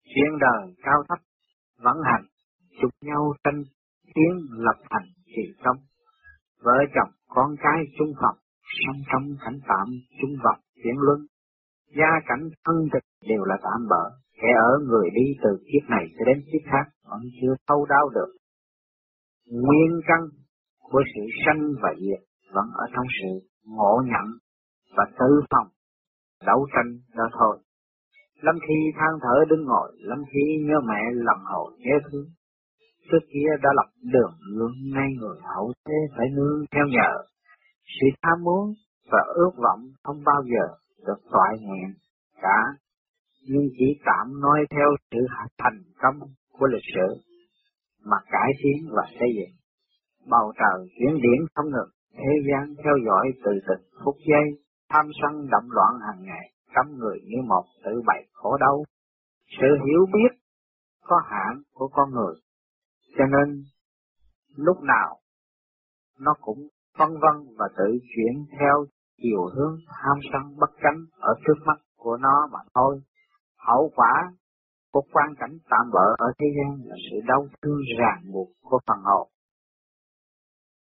Chuyện đời cao thấp vận hành, chúc nhau tranh tiến lập thành kỳ công. Vợ chồng con cái chung phòng, song trong cảnh tạm chung vọng chuyển luân. Gia cảnh thân thực đều là tạm bỡ, kẻ ở người đi từ kiếp này cho đến kiếp khác vẫn chưa thâu đáo được. Nguyên căn của sự sanh và diệt vẫn ở trong sự ngộ nhận và tự phòng, đấu tranh đó thôi. Lâm khi than thở đứng ngồi, lâm khi nhớ mẹ lòng hậu nhớ thương. Trước kia đã lập đường gương, nay người hậu thế phải nương theo nhờ. Sự tham muốn và ước vọng không bao giờ được toại nguyện cả, nhưng chỉ tạm nói theo sự thành công của lịch sử mà cải tiến và xây dựng. Bầu trời chuyển điển không ngừng, thế gian theo dõi từ từng phút giây, tham sân động loạn hàng ngày, cấm người như một tự bày khổ đau. Sự hiểu biết có hạn của con người, cho nên lúc nào nó cũng phân vân và tự chuyển theo chiều hướng tham sân bất chánh ở trước mắt của nó mà thôi. Hậu quả của quan cảnh tạm bỡ ở thế gian là sự đau thương ràng buộc của phần hồn.